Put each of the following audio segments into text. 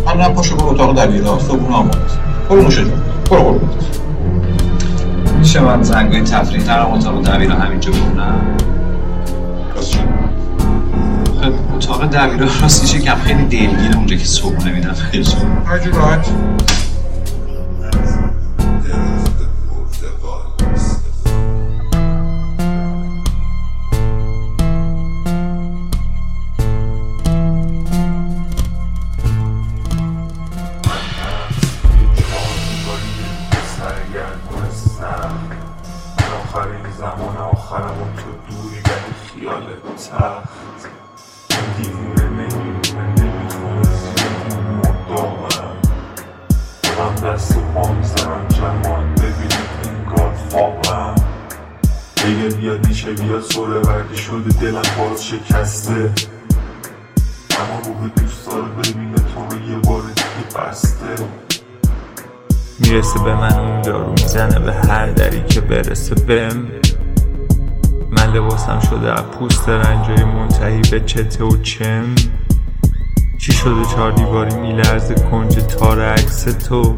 من پاشو برو اتاق دبیرا، صبحونه آماده است. برو نوشه جون، برو قربونت. میشه من زنگای تفریح ترم اتاق دبیرا همینجا بمونم؟ راست چی؟ خب اتاق دبیرا راستش یکم خیلی دلگیره اونجا که صبحونه میدن خیلی شد. هرجور راحت. آخرین زمان آخرمون تو دوری ولی خیال تخت دیوونه نمیخونه زیادی مردامم هم دست پا میزنم جمال ببینید انگار خوابم دیگه بیاد نیشه بیاد سوره وردی شده دلم باز شکسته اما روح دوست داره ببینه تو رو یه بار دیگه بسته میرسه به من اون دارو میزنه به هر دری که برسه بهم من لباسم شده از پوست رنجای منتهی به چته و چم چی شده 4 دیواری میلرزه کنج تار عکس تو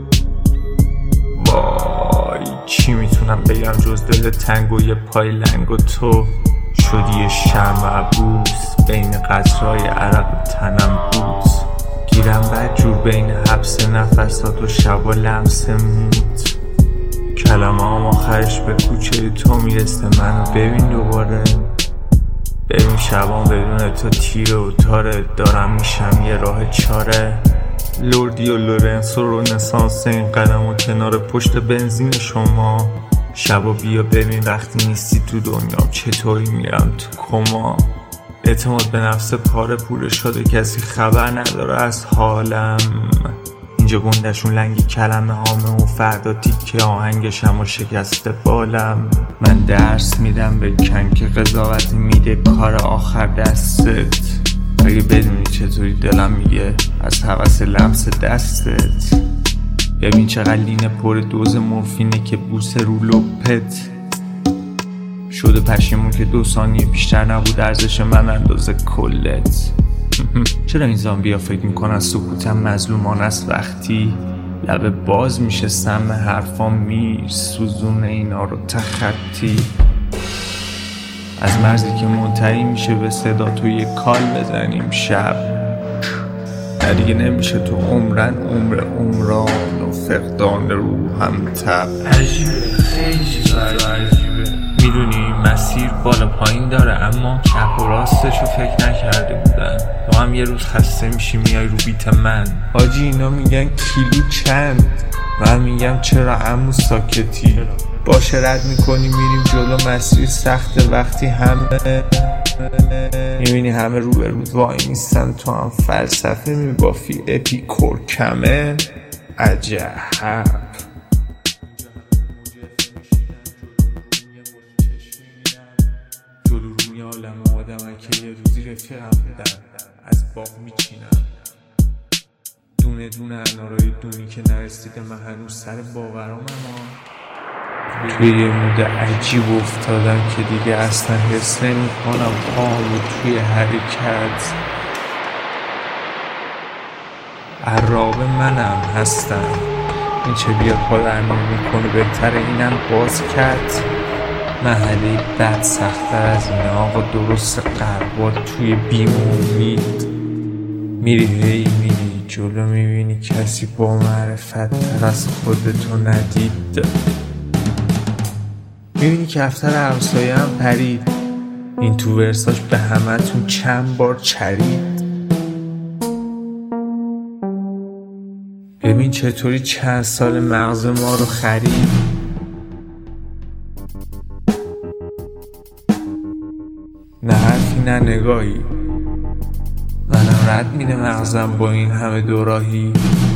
وای چی میتونم بگم جز دل تنگ و یه پای لنگ و تو شدی یه شمع عبوس بین قطرهای عرق تنم بوس گیرم بدجور بین حبس نفسات و شب و لمس موت کلمه هم آخرش به کوچه تو میرسه منو ببین دوباره ببین شبان بدون تو تیره و تاره دارم میشم یه راه چاره لوردی و لورنس و رونسانس این قدم و کنار پشت بنزین شما شبا بیا ببین وقتی نیستی تو دنیا چطوری میرم تو کما اعتماد به نفس پاره پوره شده کسی خبر نداره از حالم اینجا گندشون لنگی کلمه هامه و فردا تیکه آهنگشم و شکسته بالم من درس میدم به کن که قضاوت میده کار آخر دستت اگه بدونی چطوری دلم میگه از هوس لمس دستت ببین چقدر لینه پر دوز مورفینه که بوسه رو لپت شده پشیمون که 2 ثانیه بیشتر نبود ارزش من اندازه کلت چرا این زامبیا فکر میکنن سکوتم مظلومان است وقتی لبه باز میشه سم حرفام سوزون اینا رو تخطی از مرزی که منتهی میشه به صدا تو یه کال بزنیم شب نه دیگه نمیشه تو عمرن عمر عمران و فقدان روحم تب عجیبه خیلی عجیبه میدونی مسیر بالا پایین داره اما چپ و راستشو فکر نکرده بودن تو هم یه روز خسته میشی میای رو بیت من حاجی اینا میگن کیلو چند من میگم چرا عمو ساکتی باشه رد میکنی میریم جلو مسیر سخته وقتی همه میبینی همه رو به رود وای نیستن تو هم فلسفه میبافی اپیکور کمه عجب جلو روی عالم آدم که یه روزی رفیقم بودن از باغ میچینم دونه دونه انارای دونی که نرسیده من هنوز سر باورام توی یه مود عجیب افتادم که دیگه اصلا حس نمی کنم پامو توی حرکت عراب منم هستم این چه بیاد پا درمی میکنه بهتر اینم باز کرد محله بد سختر از این آقا درست قربات توی بیم و امید میری میری جلو میبینی کسی با معرفت تر از خودتو ندید میبینی کفتر همسایه هم پرید این تو ورساش به همه تون چند بار چرید ببین چطوری چند سال مغز ما رو خرید نه حرفی نه نگاهی منم رد میده مغزم با این همه دوراهی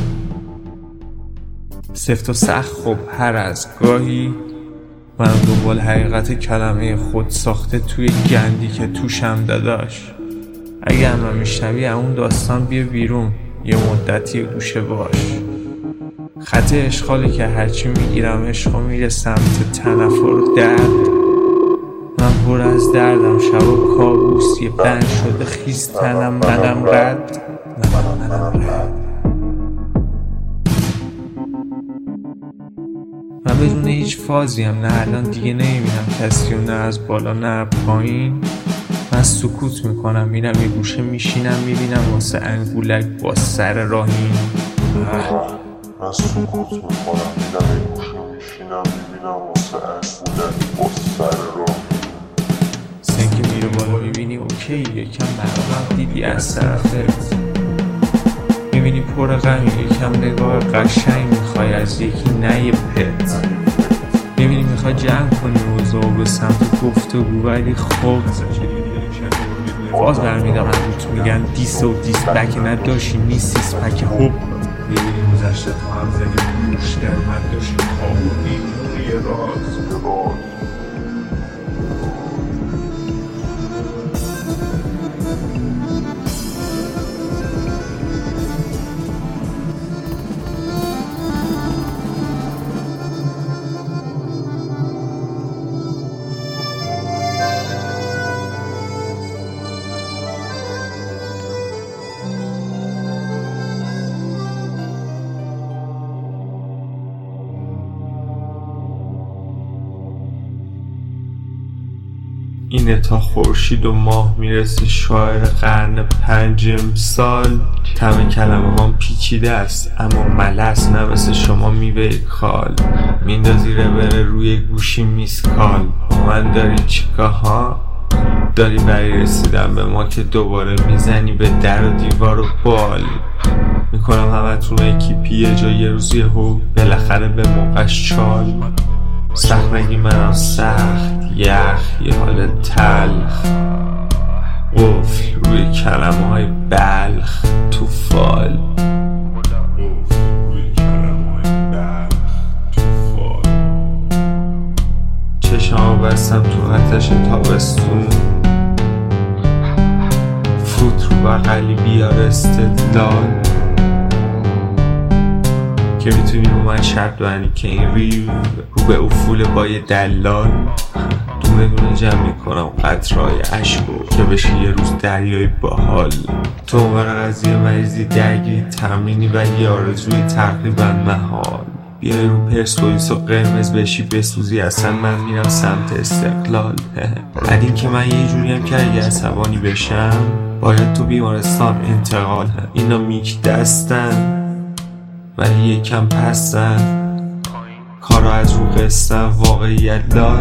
سفت و سخت خب هر از گاهی من دنبال حقیقت کلمه خود ساخته توی گندی که توشم داداش اگه همه میشنوی اون داستان بیا بیرون یه مدتی گوشه باش خط اشغالی که هرچی میگیرم عشقا میره سمت تنفر و درد من پر از دردم شب و کابوس یه بند شده خیز تنم منم رد بدون هیچ فازی هم نه الان دیگه نمیبینم کسی و نه از بالا نه پایین. من سکوت میکنم میرم یه گوشه میشینم میبینم واسه انگولک با سر راهین. من سکوت میکنم میرم یه گوشه میشینم میبینم واسه انگولک با سر راهین. سن که میره بالا میبینی اوکی یکم مرامم دیدی از طرفت، میبینی پر غمی یکم نگاه قشنگ میخوای از یکی نه یه پت، میبینی میخوای جمع کنی اوضاع به سمت گفتگو ولی خب باز برمیدارن روت میگن دیس و دیس بک نداشی نیست سیس پک هوب. میبینی گذشته تو هم زدی گوش در من داشتی خوابونی یه راز. اینه تا خورشید و ماه میرسه شاعر قرن 5 امسال. تم کلمه هم پیچیده است اما ملس نه مثل شما میوه کال. میندازی بره روی گوشی میسکال با من داری چیکا ها؟ داری برای رسیدن به ما که دوباره میزنی به در و دیوار و بال. میکنم همتون اکیپی یه جا یه روزی هو بالاخره به موقعش چال. سخت نگی منم سخت یخ یه حال تلخ قفل روی کلمه های بلخ تو فال. چشمو بستم تو آتش تابستون فوت رو بغلی بیار استدلال که میتونی رو من شرط بندی که این ریو رو به افول با یه دلال. دونه دونه جمع میکنم قطرهای عشقو که بشه یه روز دریای باحال. تو عمر قضیه مریضی درگیری تمرینی ولی آرزوی تقریبا محال. بیای رو پرسپولیس و قرمز بشی بسوزی اصلا من میرم سمت استقلال. بعد این که من یه جوری هم که اگه عصبانی بشم باید تو بیمارستان انتقال. اینا میک دستن ولی یکم پستن کارا از رو قصن واقعیت لال.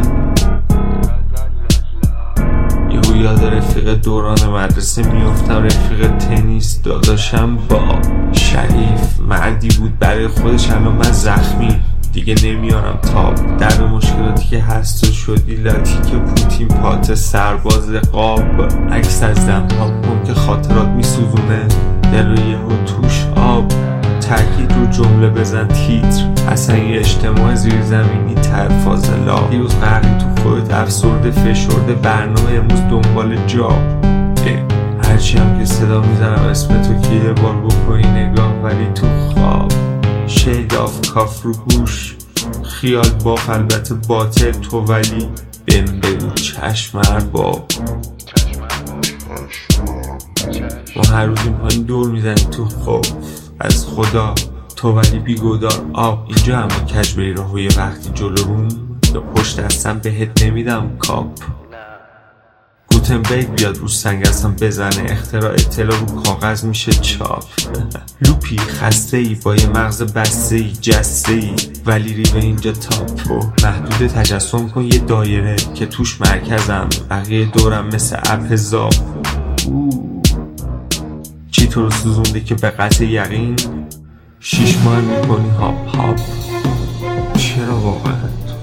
یهو یاد رفیق دوران مدرسه میافتم رفیق تنیس داداشم با شریف مردی بود برای خودش الان من زخمی دیگه نمیارم تاب در به مشکلاتی که هست و شدی لاتی که پوتین پات سرباز قاب. عکس از دمها کن که خاطرات میسوزونه دل و یهو توش آب. تاکید رو جمله بزن تیتر اصلا یه اجتماع زیرزمینی فاضلا. دیروز غرقی تو خودت افسرده فشرده برنامه امروز دنبال جاب. هرچی هم که صدا میزنم اسم تو که یه بار بکنی نگاه ولی تو خواب. شید آف کاف رو گوش خیال باف البته باطل تو ولی بهم بگو چشم ارباب. ما هر روز این پایین دور میزنیم تو خوف از خدا تو ولی بیگودار آب. اینجا همه کج بری راهو یه وقتی جلو روم یا پشت دستم بهت نمیدم کاپ. گوتنبرگ بیاد رو سنگ اصلا بزنه اختراع اطلاع رو کاغذ میشه چاپ. لوپی خسته ای با یه مغز بسته ای جسته ای ولی ریوه اینجا تاپ. محدود تجسم کن یه دایره که توش مرکزم بقیه دورم مثل اپ زاب. چی تو رو سوزونده که به قطع یقین 6 ماه میکنی هاپ هاپ. چرا واقعا؟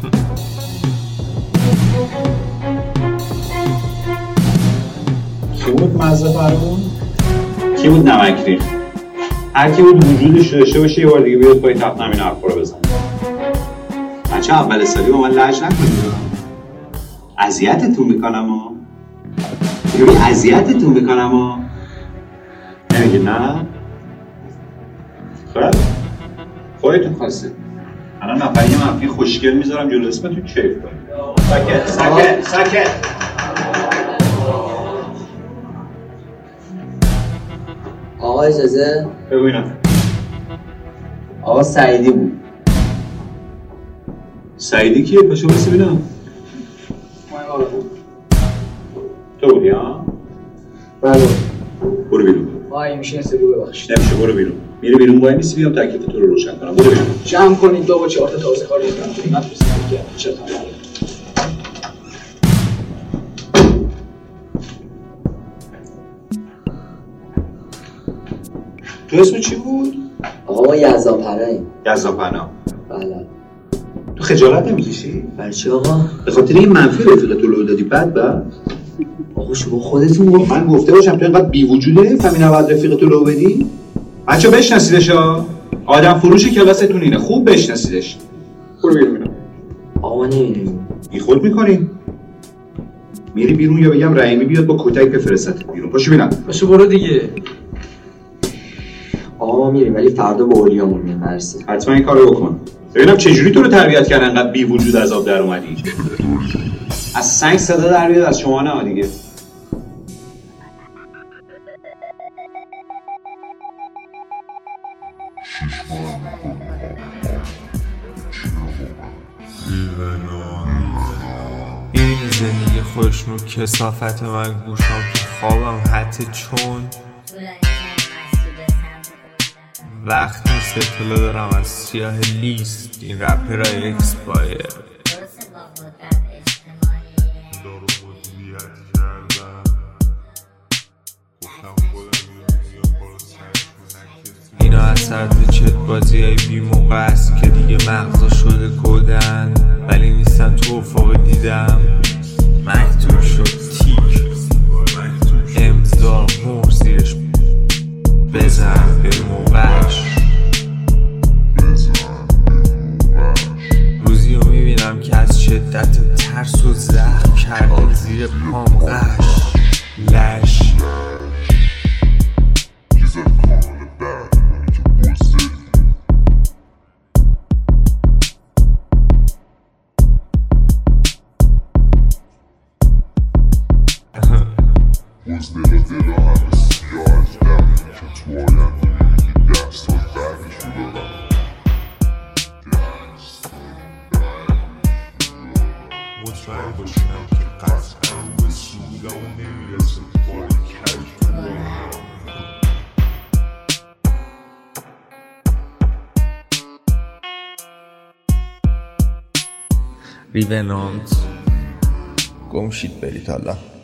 کی بود مزه برمون؟ کی بود نمک ریخت؟ هر کی بود وجودش داشته باشه یه بار دیگه بیاد پای تخت همین حرفا رو بزنه. بچه اول سالی با من لج نکنید. اذیتتون میکنم ها. ببین اذیتتون میکنم ها. نمیگه نه؟ خب خودتون خواسته. الان نفر یه منفی خوشگل میذارم جلو اسمتون کیف کنید. ساکت. آقا اجازه؟ بگو اینا. آقا سعیدی بود. سعیدی کیه؟ پاشو بسی بینم. تو بودی ها؟ بله. برو بیرون. وای میشه این سری ببخشید. نمیشه، برو بیرون. میری بیرون وای میسی بیام تکلیف تو رو روشن کنم. برو بیرون. جمع کنید 2 و 4 تا تازه کار دیدم. نتونستم که چه خبره. تو اسم چی بود؟ آقا ما یزدانپناهیم. یزدانپناه. بله. تو خجالت نمیکشی؟ برای چی آقا؟ به خاطر این منفی رفیق تو لو دادی بعد آقا شما خودتون گفت من گفته باشم تو اینقدر بی وجوده فهمی نباید رفیق تو لو بدی؟ بچه بشناسیدش ها. آدم فروش کلاستون اینه، خوب بشناسیدش. برو بیرون. آقا نمیدونیم. بی خود میکنی؟ میری بیرون یا بگم رحیمی بیاد با کتک بفرستت بیرون. پاشو بینم. پاشو برو دیگه. آقا ما میریم ولی فردا با اولیامون میام مرسی. حتما این کارو بکن. ببینم چجوری تو رو تربیت کردن انقدر بی وجود از آب در اومدی. از سنگ صدا در بیاد، از شما نه دیگه. این زندگی خوشنو کسافت من گوشم که خوابم حتی چون وقت نیست اطلاع دارم از سیاه لیست این رپرهای اکسپایر. اینا از سرد چت بازی های بی موقع است که دیگه مغزا شده کودن ولی نیستن تو افاق دیدم. مکتوب شد تیک امضا مهر زیرش بزن به موقعش. روزی رو میبینم که از شدت ترس و زخم کرده زیر پام غش لش. ریونانت گم شید برید حالا.